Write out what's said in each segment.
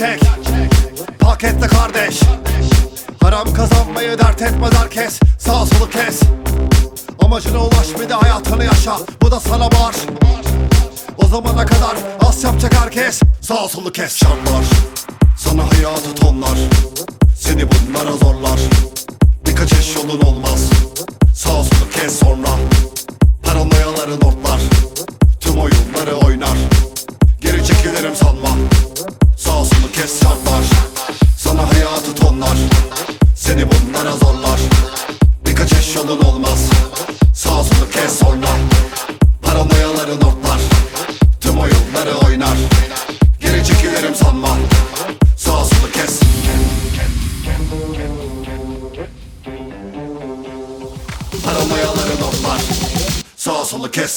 gerçek. Pakette kardeş. Haram kazanmayı dert etmez herkes. Sağ solu kes. Amacına ulaş bir de hayatını yaşa. Bu da sana var. O zamana kadar az yapacak herkes. Sağ solu kes. Şartlar sana hayatı tonlar. Seni bunlara zorlar. Birkaç eş yolun olmaz. Sağ solu kes sonra. Paranoyaları notlar. Tüm oyunları oynar. Geri çekilirim sanma. Sağ solu kes şartlar. Sana hayatı tonlar. Seni bunlara zorlar. Birkaç eş yolun olmaz. Sağ solu kes sonra. Paranoyaları notlar. Tüm oyunları oynar. Geri çekilirim sanma. Sağ solu kes. Paranoyaları notlar. Sağ solu kes.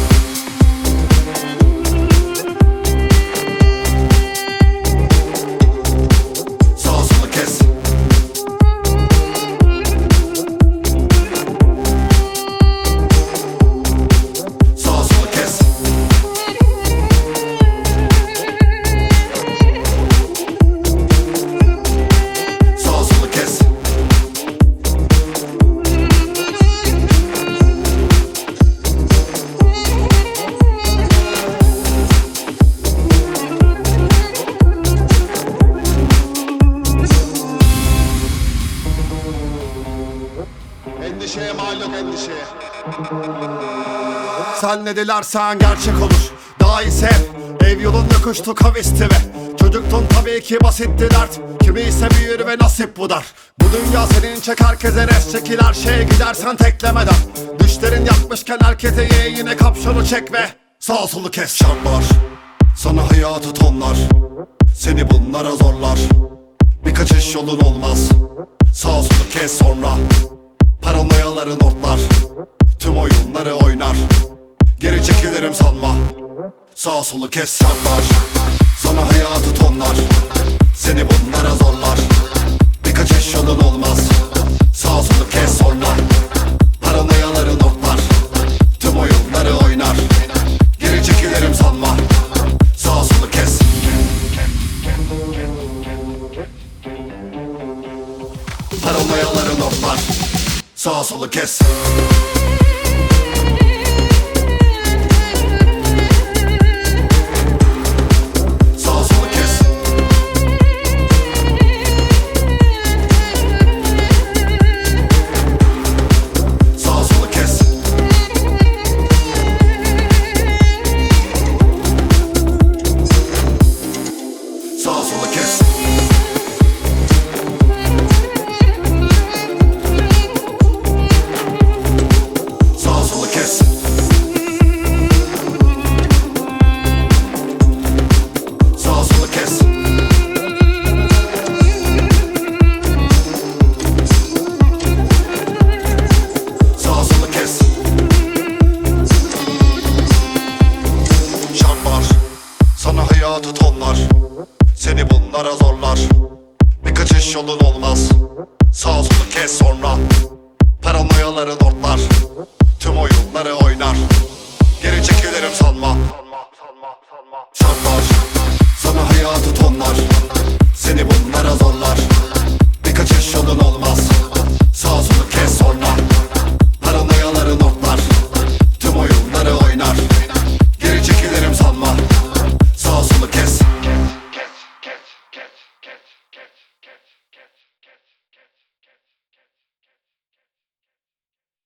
Endişeye mal yok endişeye. Sen ne dilersen gerçek olur. Daha iyi sev. Ev yolun yokuştu kavisti ve çocuktun tabii ki basitti dert. Kimi ise büyür ve nasip bu dar. Bu dünya senin çek herkese res çekil her şeye gidersen teklemeden. Düşlerin yakmışken herkese ye yine kapşonu çek ve sağ solu kes. Şartlar sana hayatı tonlar. Seni bunlara zorlar. Birkaç eş yolun olmaz. Sağ solu kes sonra. Paranoyaları notlar. Tüm oyunları oynar. Geri çekilirim sanma. Sağ solu kes şartlar. Sana hayatı tonlar. Seni bunlara zorlar. Birkaç eş yolun olmaz. Sağ solu kes sonra. Paranoyaları notlar. Tüm oyunları oynar. Geri çekilirim sanma. Sağ solu kes. Paranoyaları notlar. Sağ solu kes. Sağ solu kes. Sağ solu kes. Sağ solu kes. Hayatı tonlar. Seni bunlara zorlar. Birkaç eş yolun olmaz. Sağ solu kes sonra. Paranoyaları notlar. Tüm oyunları oynar. Geri çekilirim sanma. Şartlar sana hayatı tonlar. Seni bunlara zorlar.